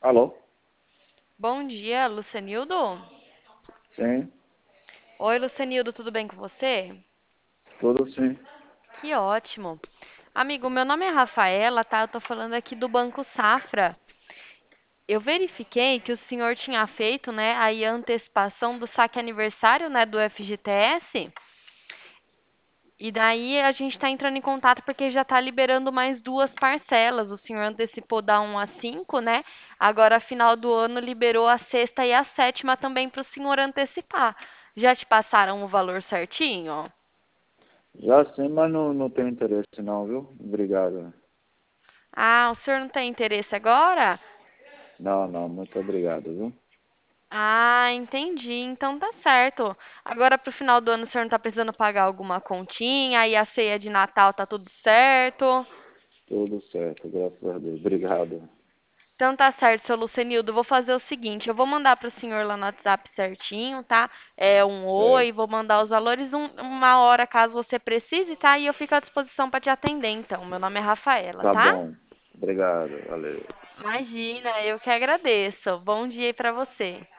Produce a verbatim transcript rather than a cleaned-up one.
Alô? Bom dia, Lucenildo. Sim, Oi, Lucenildo, tudo bem com você? tudo sim. Que ótimo. Amigo, meu nome é Rafaela, tá? Eu tô falando aqui do Banco Safra. Eu verifiquei que o senhor tinha feito, né, aí a antecipação do saque aniversário, né, do F G T S. E daí a gente está entrando em contato porque já está liberando mais duas parcelas. O senhor antecipou da um a cinco, né? Agora, final do ano, liberou a sexta e a sétima também para o senhor antecipar. Já te passaram o valor certinho? Já sim, mas não, não tenho interesse não, viu? Obrigado. Ah, o senhor não tem interesse agora? Não, não, muito obrigado, viu? Ah, entendi. Então tá certo. Agora pro final do ano o senhor não tá precisando pagar alguma continha, e a ceia de Natal tá tudo certo? Tudo certo, graças a Deus. Obrigado. Então tá certo, seu Lucenildo. Vou fazer o seguinte, eu vou mandar para o senhor lá no WhatsApp certinho, tá? É um oi, Certo. vou mandar os valores um- uma hora caso você precise, tá? E eu fico à disposição para te atender, então. Meu nome é Rafaela, Tá tá? bom. Obrigado, valeu. Imagina, eu que agradeço. Bom dia aí para você.